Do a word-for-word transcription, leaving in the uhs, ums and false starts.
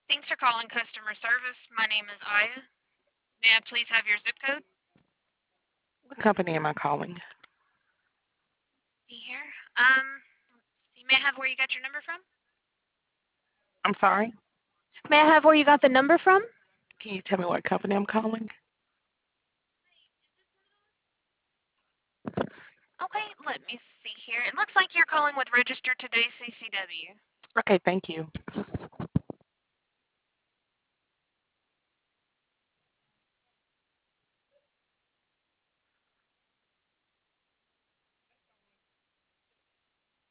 Thanks for calling customer service. My name is Aya. May I please have your zip code? What company am I calling? See here. Um, let's see. May I have where you got your number from? I'm sorry. May I have where you got the number from? Can you tell me what company I'm calling? Okay, let me see here. It looks like you're calling with Register Today C C W. Okay, thank you.